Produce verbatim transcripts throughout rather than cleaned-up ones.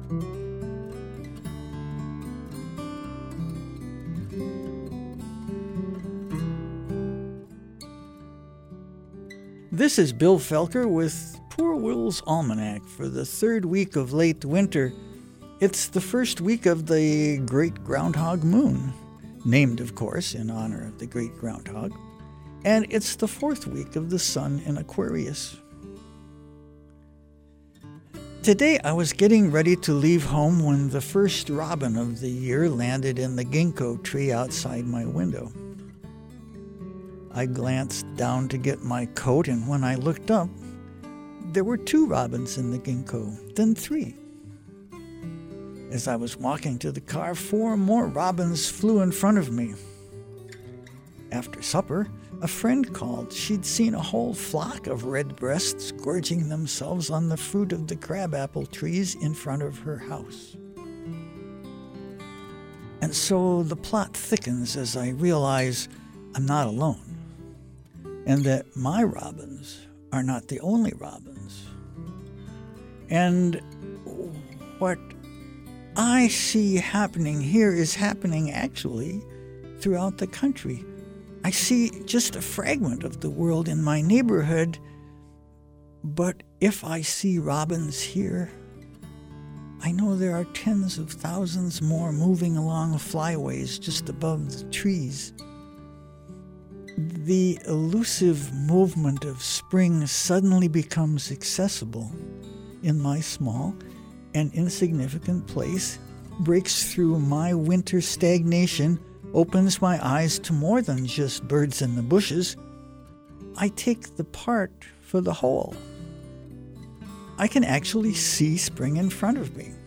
This is Bill Felker with Poor Will's Almanac for the third week of late winter. It's the first week of the Great Groundhog Moon, named, of course, in honor of the Great Groundhog. And it's the fourth week of the Sun in Aquarius. Today I was getting ready to leave home when the first robin of the year landed in the ginkgo tree outside my window. I glanced down to get my coat, and when I looked up, there were two robins in the ginkgo, then three. As I was walking to the car, four more robins flew in front of me. After supper, a friend called. She'd seen a whole flock of redbreasts gorging themselves on the fruit of the crabapple trees in front of her house. And so the plot thickens as I realize I'm not alone, and that my robins are not the only robins. And what I see happening here is happening actually throughout the country. I see just a fragment of the world in my neighborhood, but if I see robins here, I know there are tens of thousands more moving along flyways just above the trees. The elusive movement of spring suddenly becomes accessible in my small and insignificant place, breaks through my winter stagnation, opens my eyes to more than just birds in the bushes. I take the part for the whole. I can actually see spring in front of me.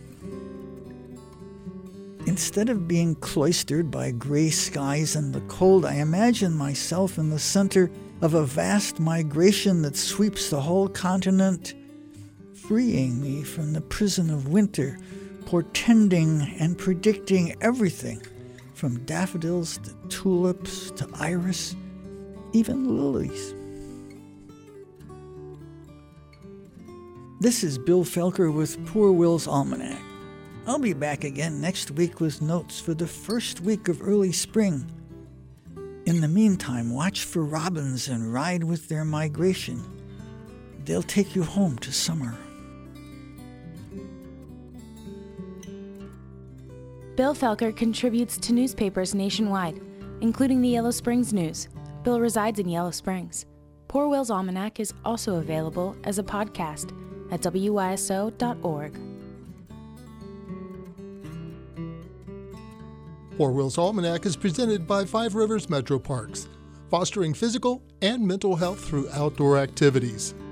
Instead of being cloistered by gray skies and the cold, I imagine myself in the center of a vast migration that sweeps the whole continent, freeing me from the prison of winter, portending and predicting everything from daffodils to tulips to iris, even lilies. This is Bill Felker with Poor Will's Almanac. I'll be back again next week with notes for the first week of early spring. In the meantime, watch for robins and ride with their migration. They'll take you home to summer. Bill Felker contributes to newspapers nationwide, including the Yellow Springs News. Bill resides in Yellow Springs. Poor Will's Almanac is also available as a podcast at W Y S O dot org. Poor Will's Almanac is presented by Five Rivers Metro Parks, fostering physical and mental health through outdoor activities.